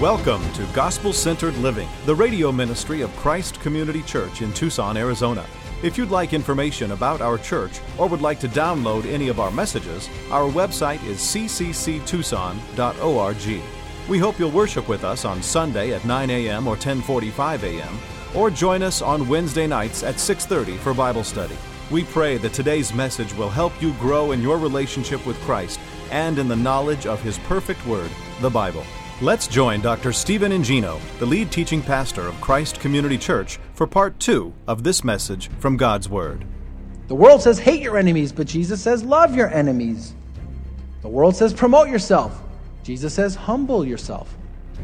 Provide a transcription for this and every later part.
Welcome to Gospel-Centered Living, the radio ministry of Christ Community Church in Tucson, Arizona. If you'd like information about our church or would like to download any of our messages, our website is ccctucson.org. We hope you'll worship with us on Sunday at 9 a.m. or 10:45 a.m., or join us on Wednesday nights at 6:30 for Bible study. We pray that today's message will help you grow in your relationship with Christ and in the knowledge of His perfect Word, the Bible. Let's join Dr. Stephen Ingino, the lead teaching pastor of Christ Community Church, for part 2 of this message from God's Word. The world says hate your enemies, but Jesus says love your enemies. The world says promote yourself. Jesus says humble yourself.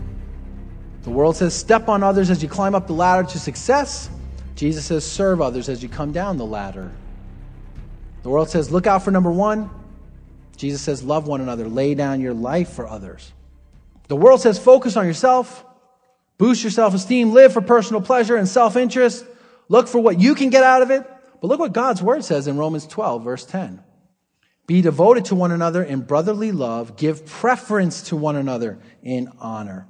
The world says step on others as you climb up the ladder to success. Jesus says serve others as you come down the ladder. The world says look out for number one. Jesus says love one another, lay down your life for others. The world says focus on yourself, boost your self-esteem, live for personal pleasure and self-interest, look for what you can get out of it. But look what God's Word says in Romans 12, verse 10. Be devoted to one another in brotherly love, give preference to one another in honor.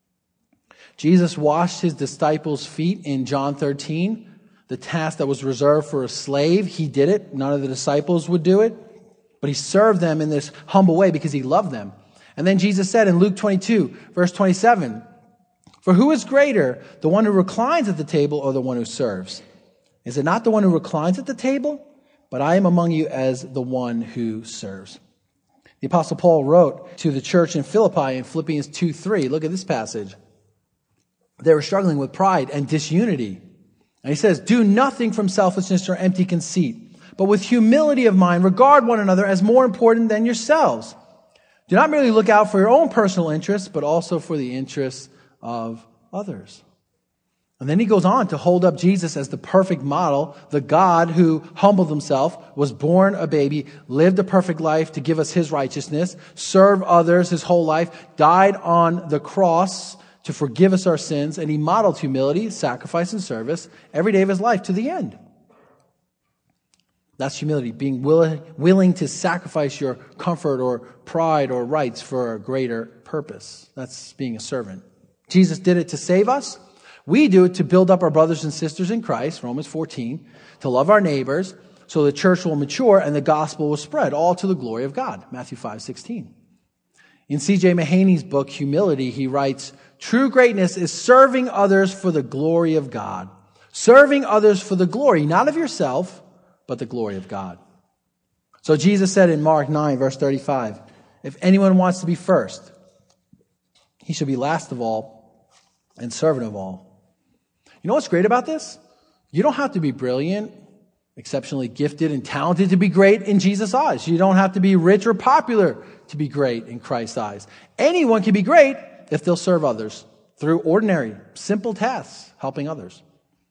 Jesus washed His disciples' feet in John 13, the task that was reserved for a slave. He did it. None of the disciples would do it. But He served them in this humble way because He loved them. And then Jesus said in Luke 22, verse 27, for who is greater, the one who reclines at the table or the one who serves? Is it not the one who reclines at the table? But I am among you as the one who serves. The Apostle Paul wrote to the church in Philippi in Philippians 2:3. Look at this passage. They were struggling with pride and disunity. And he says, do nothing from selfishness or empty conceit, but with humility of mind, regard one another as more important than yourselves. Do not merely look out for your own personal interests, but also for the interests of others. And then he goes on to hold up Jesus as the perfect model, the God who humbled Himself, was born a baby, lived a perfect life to give us His righteousness, served others His whole life, died on the cross to forgive us our sins, and He modeled humility, sacrifice, and service every day of His life to the end. That's humility, being willing to sacrifice your comfort or pride or rights for a greater purpose. That's being a servant. Jesus did it to save us. We do it to build up our brothers and sisters in Christ, Romans 14, to love our neighbors so the church will mature and the gospel will spread, all to the glory of God, Matthew 5:16. In C.J. Mahaney's book, Humility, he writes, true greatness is serving others for the glory of God. Serving others for the glory, not of yourself, but the glory of God. So Jesus said in Mark 9, verse 35, if anyone wants to be first, he should be last of all and servant of all. You know what's great about this? You don't have to be brilliant, exceptionally gifted, and talented to be great in Jesus' eyes. You don't have to be rich or popular to be great in Christ's eyes. Anyone can be great if they'll serve others through ordinary, simple tasks, helping others.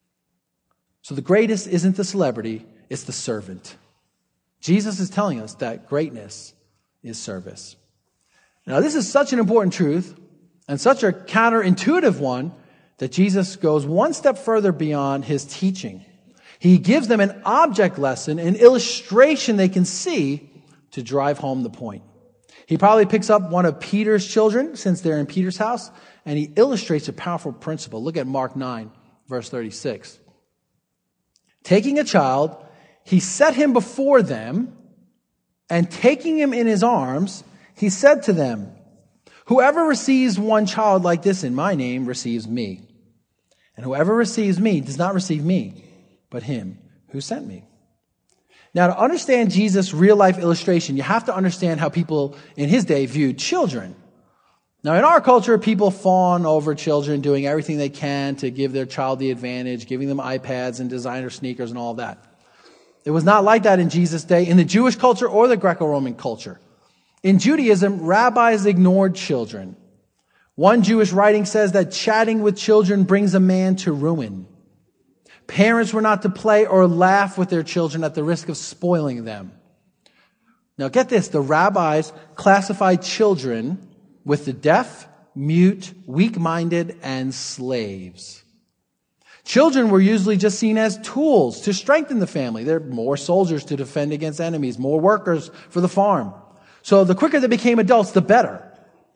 So the greatest isn't the celebrity, it's the servant. Jesus is telling us that greatness is service. Now, this is such an important truth and such a counterintuitive one that Jesus goes one step further beyond His teaching. He gives them an object lesson, an illustration they can see to drive home the point. He probably picks up one of Peter's children, since they're in Peter's house, and he illustrates a powerful principle. Look at Mark 9, verse 36. Taking a child, He set him before them, and taking him in His arms, He said to them, whoever receives one child like this in my name receives me. And whoever receives me does not receive me, but Him who sent me. Now, to understand Jesus' real-life illustration, you have to understand how people in His day viewed children. Now, in our culture, people fawn over children, doing everything they can to give their child the advantage, giving them iPads and designer sneakers and all that. It was not like that in Jesus' day, in the Jewish culture or the Greco-Roman culture. In Judaism, rabbis ignored children. One Jewish writing says that chatting with children brings a man to ruin. Parents were not to play or laugh with their children at the risk of spoiling them. Now get this, the rabbis classified children with the deaf, mute, weak-minded, and slaves. Children were usually just seen as tools to strengthen the family. There are more soldiers to defend against enemies, more workers for the farm. So the quicker they became adults, the better.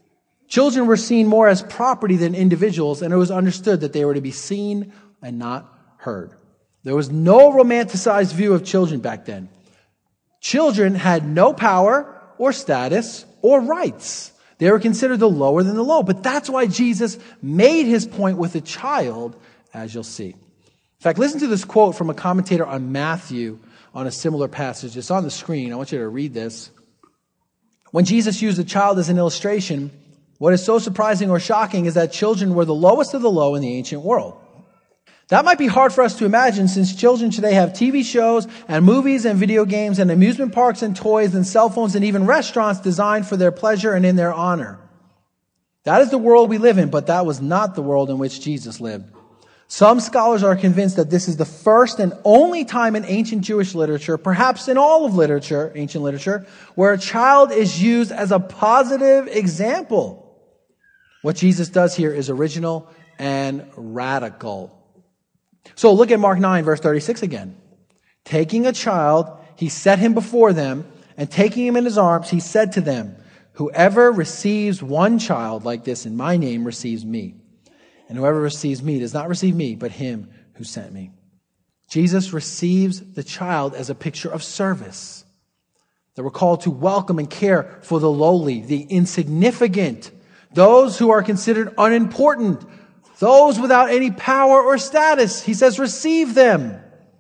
Children were seen more as property than individuals, and it was understood that they were to be seen and not heard. There was no romanticized view of children back then. Children had no power or status or rights. They were considered the lower than the low. But that's why Jesus made his point with a child, as you'll see. In fact, listen to this quote from a commentator on Matthew on a similar passage. It's on the screen. I want you to read this. When Jesus used a child as an illustration, what is so surprising or shocking is that children were the lowest of the low in the ancient world. That might be hard for us to imagine since children today have TV shows and movies and video games and amusement parks and toys and cell phones and even restaurants designed for their pleasure and in their honor. That is the world we live in, but that was not the world in which Jesus lived. Some scholars are convinced that this is the first and only time in ancient Jewish literature, perhaps in all of literature, ancient literature, where a child is used as a positive example. What Jesus does here is original and radical. So look at Mark 9, verse 36 again. Taking a child, he set him before them, and taking him in his arms, he said to them, "Whoever receives one child like this in my name receives me. And whoever receives me does not receive me, but him who sent me." Jesus receives the child as a picture of service. That we're called to welcome and care for the lowly, the insignificant, those who are considered unimportant, those without any power or status. He says, receive them.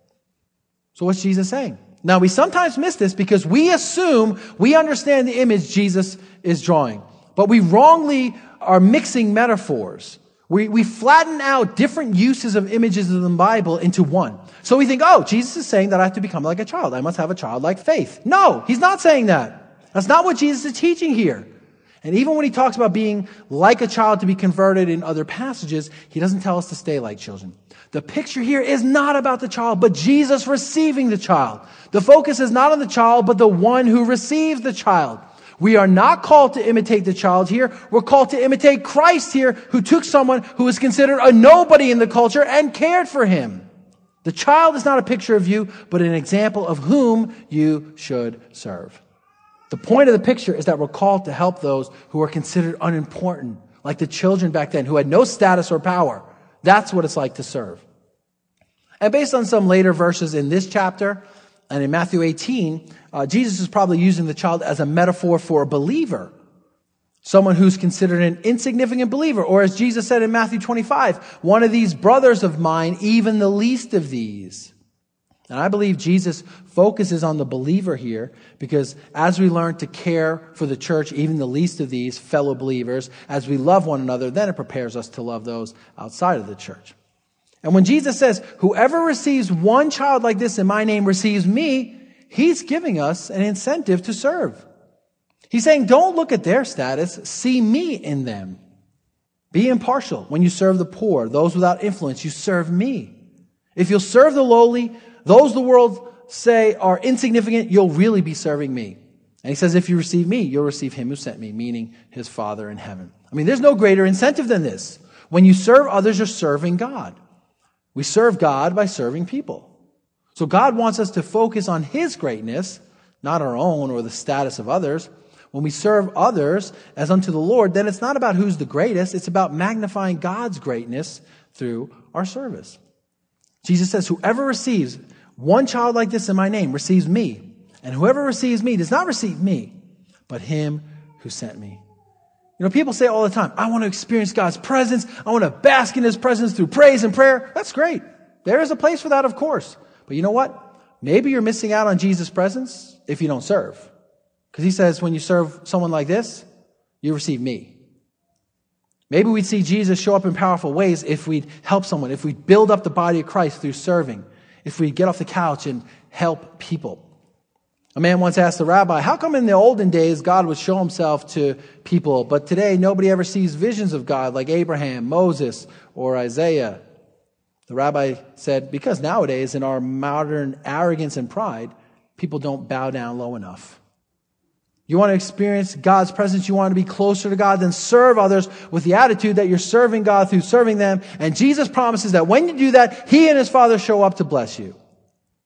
So what's Jesus saying? Now, we sometimes miss this because we assume we understand the image Jesus is drawing. But we wrongly are mixing metaphors. We flatten out different uses of images in the Bible into one. So we think, oh, Jesus is saying that I have to become like a child. I must have a childlike faith. No, he's not saying that. That's not what Jesus is teaching here. And even when he talks about being like a child to be converted in other passages, he doesn't tell us to stay like children. The picture here is not about the child, but Jesus receiving the child. The focus is not on the child, but the one who receives the child. We are not called to imitate the child here. We're called to imitate Christ here, who took someone who was considered a nobody in the culture and cared for him. The child is not a picture of you, but an example of whom you should serve. The point of the picture is that we're called to help those who are considered unimportant, like the children back then who had no status or power. That's what it's like to serve. And based on some later verses in this chapter and in Matthew 18, Jesus is probably using the child as a metaphor for a believer, someone who's considered an insignificant believer. Or as Jesus said in Matthew 25, one of these brothers of mine, even the least of these. And I believe Jesus focuses on the believer here because as we learn to care for the church, even the least of these fellow believers, as we love one another, then it prepares us to love those outside of the church. And when Jesus says, whoever receives one child like this in my name receives me, he's giving us an incentive to serve. He's saying, don't look at their status, see me in them. Be impartial. When you serve the poor, those without influence, you serve me. If you'll serve the lowly, those the world say are insignificant, you'll really be serving me. And he says, if you receive me, you'll receive him who sent me, meaning his Father in heaven. I mean, there's no greater incentive than this. When you serve others, you're serving God. We serve God by serving people. So God wants us to focus on his greatness, not our own or the status of others. When we serve others as unto the Lord, then it's not about who's the greatest. It's about magnifying God's greatness through our service. Jesus says, whoever receives one child like this in my name receives me. And whoever receives me does not receive me, but him who sent me. You know, people say all the time, I want to experience God's presence. I want to bask in his presence through praise and prayer. That's great. There is a place for that, of course. But you know what? Maybe you're missing out on Jesus' presence if you don't serve. Because he says, when you serve someone like this, you receive me. Maybe we'd see Jesus show up in powerful ways if we'd help someone, if we'd build up the body of Christ through serving, if we'd get off the couch and help people. A man once asked the rabbi, how come in the olden days God would show himself to people, but today nobody ever sees visions of God like Abraham, Moses, or Isaiah? The rabbi said, because nowadays in our modern arrogance and pride, people don't bow down low enough. You want to experience God's presence, you want to be closer to God, then serve others with the attitude that you're serving God through serving them. And Jesus promises that when you do that, he and his Father show up to bless you.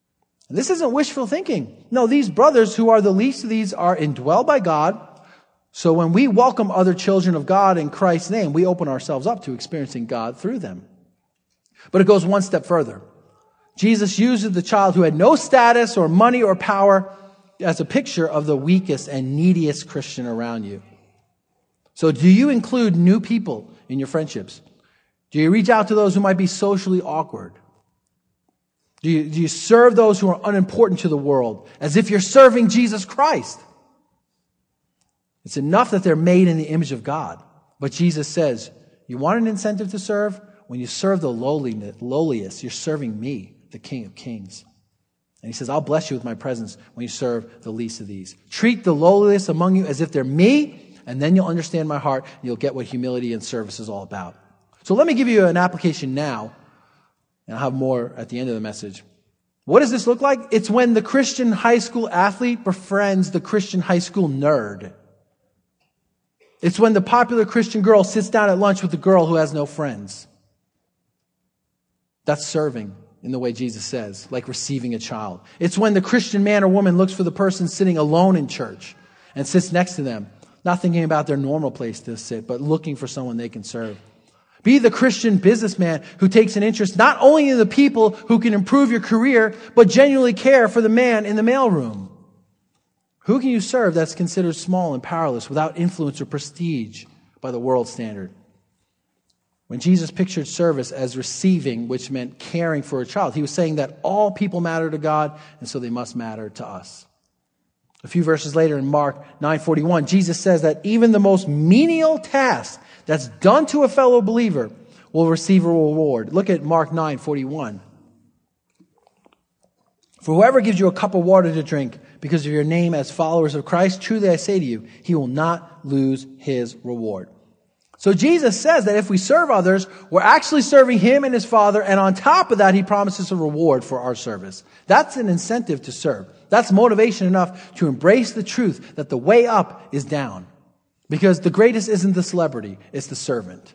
And this isn't wishful thinking. No, these brothers who are the least of these are indwelled by God, So when we welcome other children of God in Christ's name, we open ourselves up to experiencing God through them. But it goes one step further. Jesus uses the child who had no status or money or power as a picture of the weakest and neediest Christian around you. So do you include new people in your friendships? Do you reach out to those who might be socially awkward? Do you serve those who are unimportant to the world as if you're serving Jesus Christ? It's enough that they're made in the image of God. But Jesus says, you want an incentive to serve? When you serve the lowliest, you're serving me, the King of Kings. And he says, I'll bless you with my presence when you serve the least of these. Treat the lowliest among you as if they're me, and then you'll understand my heart, and you'll get what humility and service is all about. So let me give you an application now, and I'll have more at the end of the message. What does this look like? It's when the Christian high school athlete befriends the Christian high school nerd. It's when the popular Christian girl sits down at lunch with the girl who has no friends. That's serving in the way Jesus says, like receiving a child. It's when the Christian man or woman looks for the person sitting alone in church and sits next to them, not thinking about their normal place to sit, but looking for someone they can serve. Be the Christian businessman who takes an interest not only in the people who can improve your career, but genuinely care for the man in the mailroom. Who can you serve that's considered small and powerless without influence or prestige by the world standard? When Jesus pictured service as receiving, which meant caring for a child, he was saying that all people matter to God, and so they must matter to us. A few verses later in Mark 9:41, Jesus says that even the most menial task that's done to a fellow believer will receive a reward. Look at Mark 9:41. For whoever gives you a cup of water to drink because of your name as followers of Christ, truly I say to you, he will not lose his reward. So Jesus says that if we serve others, we're actually serving him and his Father, and on top of that, he promises a reward for our service. That's an incentive to serve. That's motivation enough to embrace the truth that the way up is down. Because the greatest isn't the celebrity, it's the servant.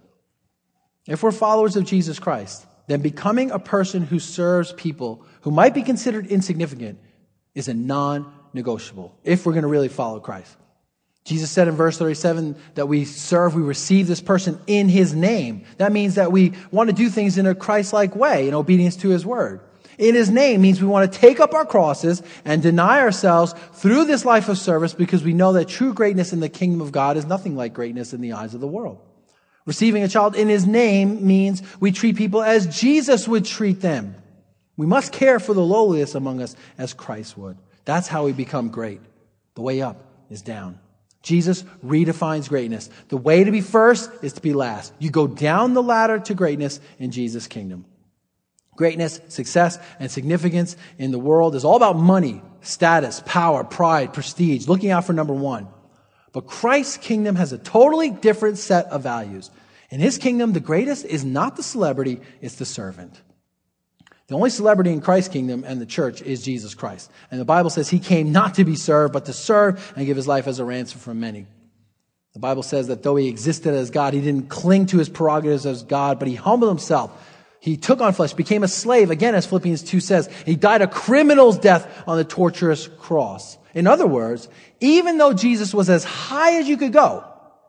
If we're followers of Jesus Christ, then becoming a person who serves people who might be considered insignificant is a non-negotiable, if we're going to really follow Christ. Jesus said in verse 37 that we receive this person in his name. That means that we want to do things in a Christ-like way, in obedience to his word. In his name means we want to take up our crosses and deny ourselves through this life of service because we know that true greatness in the kingdom of God is nothing like greatness in the eyes of the world. Receiving a child in his name means we treat people as Jesus would treat them. We must care for the lowliest among us as Christ would. That's how we become great. The way up is down. Jesus redefines greatness. The way to be first is to be last. You go down the ladder to greatness in Jesus' kingdom. Greatness, success, and significance in the world is all about money, status, power, pride, prestige, looking out for number one. But Christ's kingdom has a totally different set of values. In his kingdom, the greatest is not the celebrity, it's the servant. The only celebrity in Christ's kingdom and the church is Jesus Christ. And the Bible says he came not to be served, but to serve and give his life as a ransom for many. The Bible says that though he existed as God, he didn't cling to his prerogatives as God, but he humbled himself. He took on flesh, became a slave, again, as Philippians 2 says. He died a criminal's death on the torturous cross. In other words, even though Jesus was as high as you could go,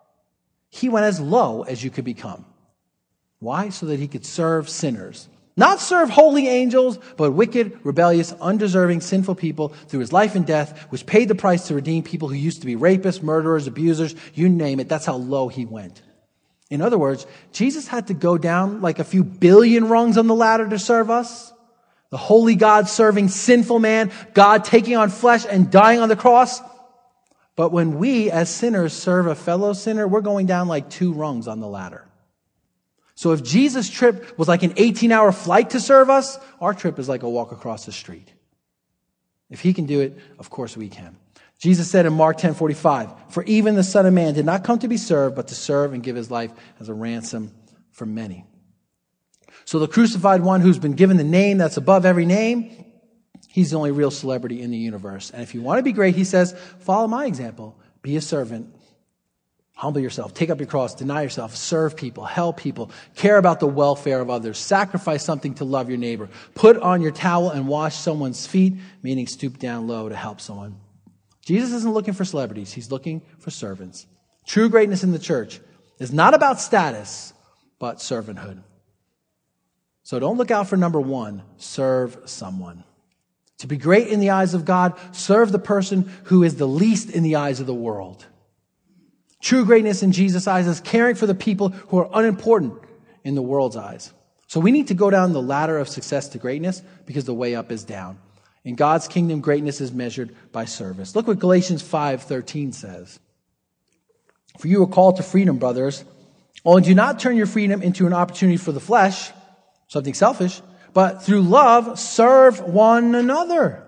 he went as low as you could become. Why? So that he could serve sinners. Not serve holy angels, but wicked, rebellious, undeserving, sinful people through his life and death, which paid the price to redeem people who used to be rapists, murderers, abusers, you name it. That's how low he went. In other words, Jesus had to go down like a few billion rungs on the ladder to serve us. The holy God serving sinful man, God taking on flesh and dying on the cross. But when we as sinners serve a fellow sinner, we're going down like 2 rungs on the ladder. So if Jesus' trip was like an 18-hour flight to serve us, our trip is like a walk across the street. If he can do it, of course we can. Jesus said in Mark 10:45, "For even the Son of Man did not come to be served, but to serve and give his life as a ransom for many." So the crucified one who's been given the name that's above every name, he's the only real celebrity in the universe. And if you want to be great, he says, follow my example. Be a servant. Humble yourself. Take up your cross. Deny yourself. Serve people. Help people. Care about the welfare of others. Sacrifice something to love your neighbor. Put on your towel and wash someone's feet, meaning stoop down low to help someone. Jesus isn't looking for celebrities. He's looking for servants. True greatness in the church is not about status, but servanthood. So don't look out for number one, serve someone. To be great in the eyes of God, serve the person who is the least in the eyes of the world. True greatness in Jesus' eyes is caring for the people who are unimportant in the world's eyes. So we need to go down the ladder of success to greatness because the way up is down. In God's kingdom, greatness is measured by service. Look what Galatians 5:13 says. For you are called to freedom, brothers. Only do not turn your freedom into an opportunity for the flesh, something selfish, but through love, serve one another.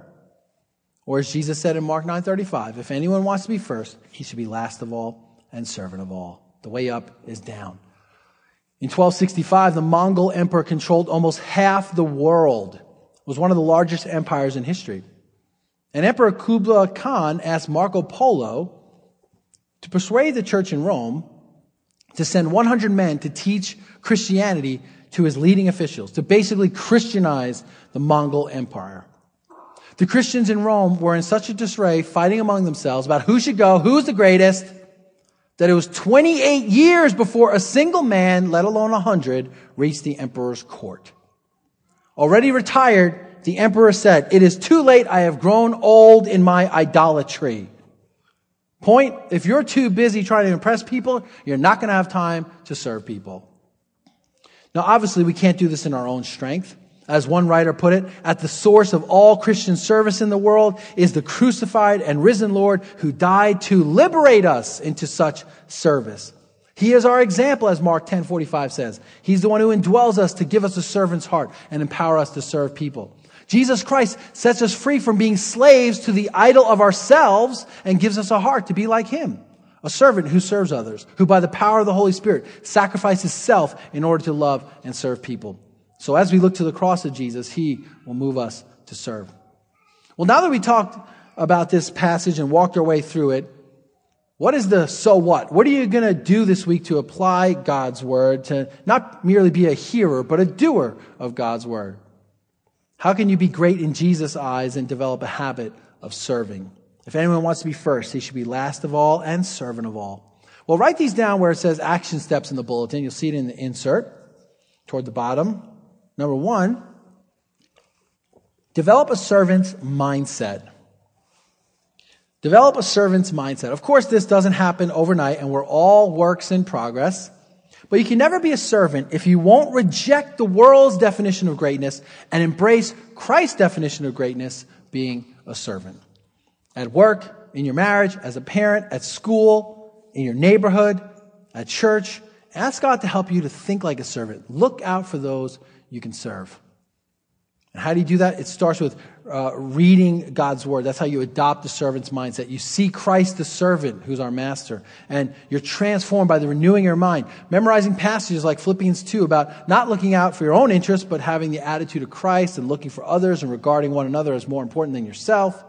Or as Jesus said in Mark 9:35, if anyone wants to be first, he should be last of all and servant of all. The way up is down. In 1265, the Mongol emperor controlled almost half the world. It was one of the largest empires in history. And Emperor Kublai Khan asked Marco Polo to persuade the church in Rome to send 100 men to teach Christianity to his leading officials, to basically Christianize the Mongol Empire. The Christians in Rome were in such a disarray, fighting among themselves about who should go, who's the greatest, that it was 28 years before a single man, let alone 100, reached the emperor's court. Already retired, the emperor said, "It is too late, I have grown old in my idolatry." Point, if you're too busy trying to impress people, you're not going to have time to serve people. Now, obviously, we can't do this in our own strength. As one writer put it, at the source of all Christian service in the world is the crucified and risen Lord who died to liberate us into such service. He is our example, as Mark 10:45 says. He's the one who indwells us to give us a servant's heart and empower us to serve people. Jesus Christ sets us free from being slaves to the idol of ourselves and gives us a heart to be like Him. A servant who serves others, who by the power of the Holy Spirit sacrifices self in order to love and serve people. So as we look to the cross of Jesus, He will move us to serve. Well, now that we talked about this passage and walked our way through it, what is the so what? What are you going to do this week to apply God's Word, to not merely be a hearer, but a doer of God's Word? How can you be great in Jesus' eyes and develop a habit of serving? If anyone wants to be first, he should be last of all and servant of all. Well, write these down where it says action steps in the bulletin. You'll see it in the insert toward the bottom. Number one, develop a servant's mindset. Develop a servant's mindset. Of course, this doesn't happen overnight, and we're all works in progress. But you can never be a servant if you won't reject the world's definition of greatness and embrace Christ's definition of greatness, being a servant. At work, in your marriage, as a parent, at school, in your neighborhood, at church, ask God to help you to think like a servant. Look out for those you can serve. And how do you do that? It starts with reading God's Word. That's how you adopt the servant's mindset. You see Christ the servant, who's our master, and you're transformed by the renewing of your mind. Memorizing passages like Philippians 2 about not looking out for your own interests, but having the attitude of Christ and looking for others and regarding one another as more important than yourself.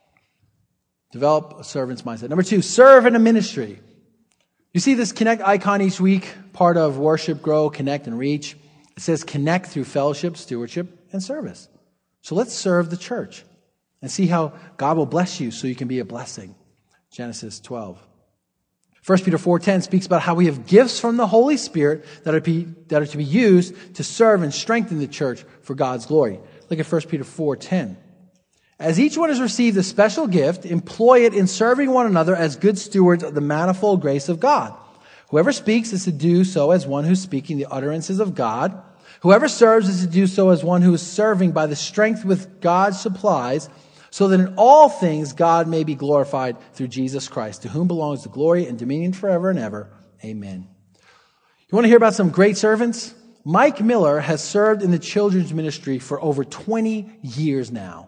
Develop a servant's mindset. Number two, serve in a ministry. You see this connect icon each week, part of worship, grow, connect, and reach. It says connect through fellowship, stewardship, and service. So let's serve the church and see how God will bless you so you can be a blessing. Genesis 12. 1 Peter 4:10 speaks about how we have gifts from the Holy Spirit that are to be used to serve and strengthen the church for God's glory. Look at 1 Peter 4:10. As each one has received a special gift, employ it in serving one another as good stewards of the manifold grace of God. Whoever speaks is to do so as one who's speaking the utterances of God. Whoever serves is to do so as one who is serving by the strength with God supplies, so that in all things God may be glorified through Jesus Christ, to whom belongs the glory and dominion forever and ever. Amen. You want to hear about some great servants? Mike Miller has served in the children's ministry for over 20 years now.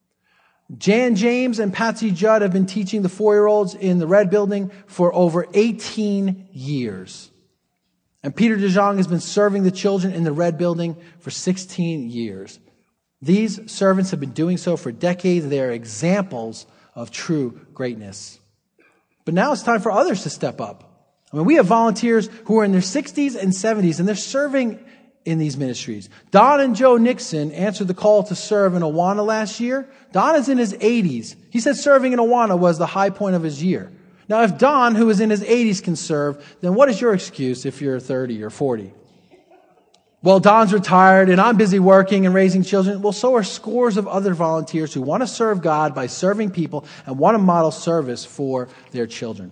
Jan James and Patsy Judd have been teaching the 4-year-olds in the Red Building for over 18 years. And Peter DeJong has been serving the children in the Red Building for 16 years. These servants have been doing so for decades. They are examples of true greatness. But now it's time for others to step up. I mean, we have volunteers who are in their 60s and 70s, and they're serving in these ministries. Don and Joe Nixon answered the call to serve in Awana last year. Don is in his 80s. He said serving in Awana was the high point of his year. Now, if Don, who is in his 80s, can serve, then what is your excuse if you're 30 or 40? Well, Don's retired and I'm busy working and raising children. Well, so are scores of other volunteers who want to serve God by serving people and want to model service for their children.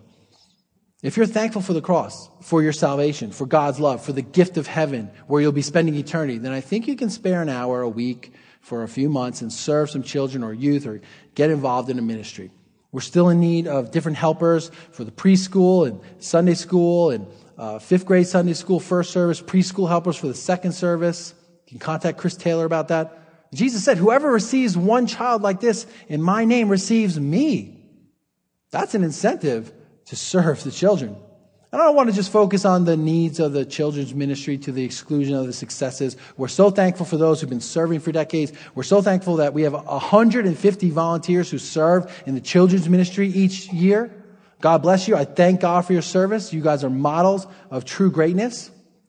If you're thankful for the cross, for your salvation, for God's love, for the gift of heaven where you'll be spending eternity, then I think you can spare an hour a week for a few months and serve some children or youth or get involved in a ministry. We're still in need of different helpers for the preschool and Sunday school and fifth grade Sunday school first service, preschool helpers for the second service. You can contact Chris Taylor about that. Jesus said, whoever receives one child like this in my name receives me. That's an incentive to serve the children. And I don't want to just focus on the needs of the children's ministry to the exclusion of the successes. We're so thankful for those who've been serving for decades. We're so thankful that we have 150 volunteers who serve in the children's ministry each year. God bless you. I thank God for your service. You guys are models of true greatness.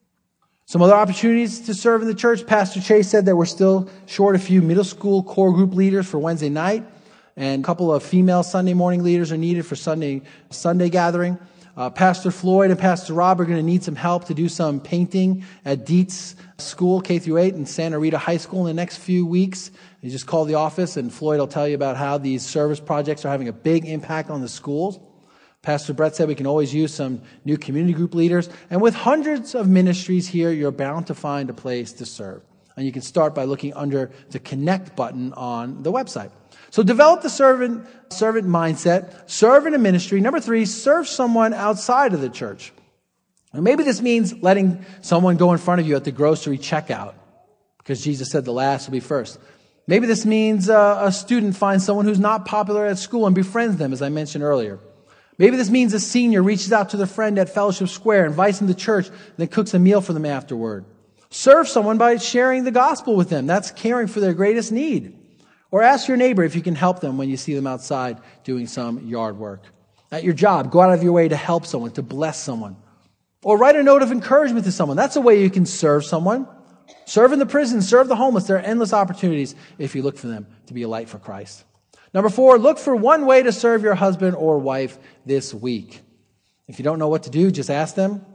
Some other opportunities to serve in the church. Pastor Chase said that we're still short a few middle school core group leaders for Wednesday night. And a couple of female Sunday morning leaders are needed for Sunday gathering. Pastor Floyd and Pastor Rob are going to need some help to do some painting at Dietz School, K-8 in Santa Rita High School in the next few weeks. You just call the office and Floyd will tell you about how these service projects are having a big impact on the schools. Pastor Brett said we can always use some new community group leaders. And with hundreds of ministries here, you're bound to find a place to serve. And you can start by looking under the Connect button on the website. So develop the servant mindset, serve in a ministry. Number 3, serve someone outside of the church. And maybe this means letting someone go in front of you at the grocery checkout, because Jesus said the last will be first. Maybe this means a student finds someone who's not popular at school and befriends them, as I mentioned earlier. Maybe this means a senior reaches out to their friend at Fellowship Square, invites them to church, and then cooks a meal for them afterward. Serve someone by sharing the gospel with them. That's caring for their greatest need. Or ask your neighbor if you can help them when you see them outside doing some yard work. At your job, go out of your way to help someone, to bless someone. Or write a note of encouragement to someone. That's a way you can serve someone. Serve in the prison, serve the homeless. There are endless opportunities if you look for them to be a light for Christ. Number 4, look for one way to serve your husband or wife this week. If you don't know what to do, just ask them.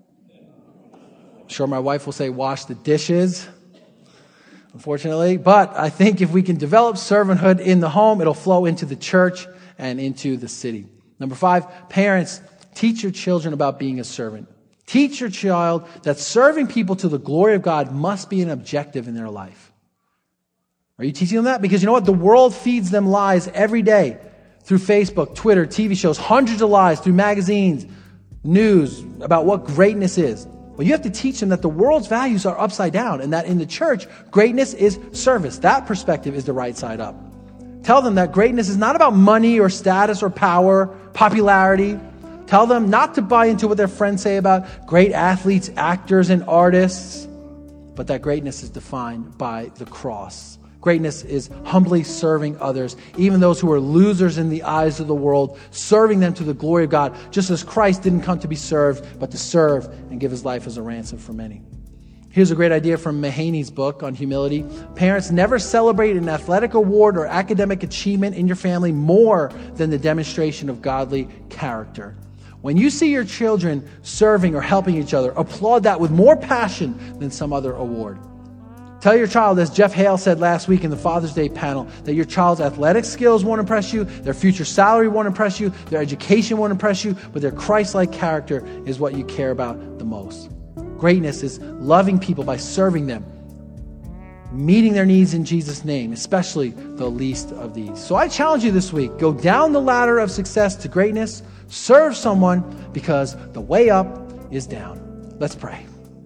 I'm sure my wife will say, wash the dishes. Unfortunately. But I think if we can develop servanthood in the home, it'll flow into the church and into the city. Number 5, parents, teach your children about being a servant. Teach your child that serving people to the glory of God must be an objective in their life. Are you teaching them that? Because you know what? The world feeds them lies every day through Facebook, Twitter, TV shows, hundreds of lies through magazines, news about what greatness is. Well, you have to teach them that the world's values are upside down and that in the church, greatness is service. That perspective is the right side up. Tell them that greatness is not about money or status or power, popularity. Tell them not to buy into what their friends say about great athletes, actors, and artists, but that greatness is defined by the cross. Greatness is humbly serving others, even those who are losers in the eyes of the world, serving them to the glory of God, just as Christ didn't come to be served, but to serve and give his life as a ransom for many. Here's a great idea from Mahaney's book on humility. Parents, never celebrate an athletic award or academic achievement in your family more than the demonstration of godly character. When you see your children serving or helping each other, applaud that with more passion than some other award. Tell your child, as Jeff Hale said last week in the Father's Day panel, that your child's athletic skills won't impress you, their future salary won't impress you, their education won't impress you, but their Christ-like character is what you care about the most. Greatness is loving people by serving them, meeting their needs in Jesus' name, especially the least of these. So I challenge you this week, go down the ladder of success to greatness, serve someone, because the way up is down. Let's pray.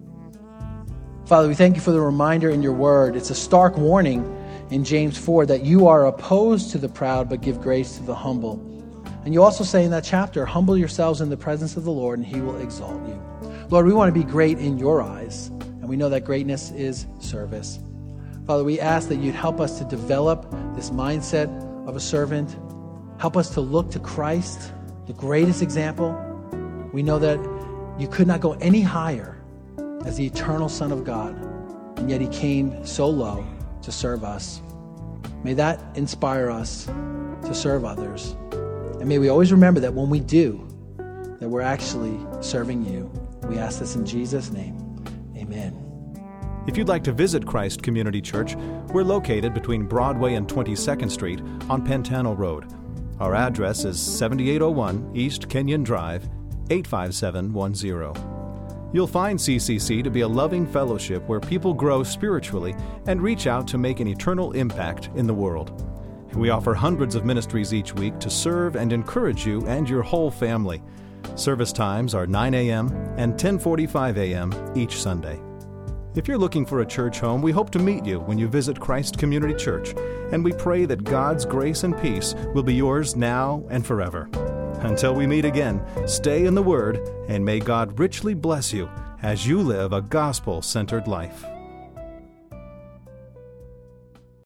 Father, we thank you for the reminder in your word. It's a stark warning in James 4 that you are opposed to the proud but give grace to the humble. And you also say in that chapter, humble yourselves in the presence of the Lord and he will exalt you. Lord, we want to be great in your eyes, and we know that greatness is service. Father, we ask that you'd help us to develop this mindset of a servant. Help us to look to Christ, the greatest example. We know that you could not go any higher as the eternal Son of God, and yet he came so low to serve us. May that inspire us to serve others. And may we always remember that when we do, that we're actually serving you. We ask this in Jesus' name. Amen. If you'd like to visit Christ Community Church, we're located between Broadway and 22nd Street on Pantano Road. Our address is 7801 East Kenyon Drive, 85710. You'll find CCC to be a loving fellowship where people grow spiritually and reach out to make an eternal impact in the world. We offer hundreds of ministries each week to serve and encourage you and your whole family. Service times are 9 a.m. and 10:45 a.m. each Sunday. If you're looking for a church home, we hope to meet you when you visit Christ Community Church, and we pray that God's grace and peace will be yours now and forever. Until we meet again, stay in the Word, and may God richly bless you as you live a gospel-centered life.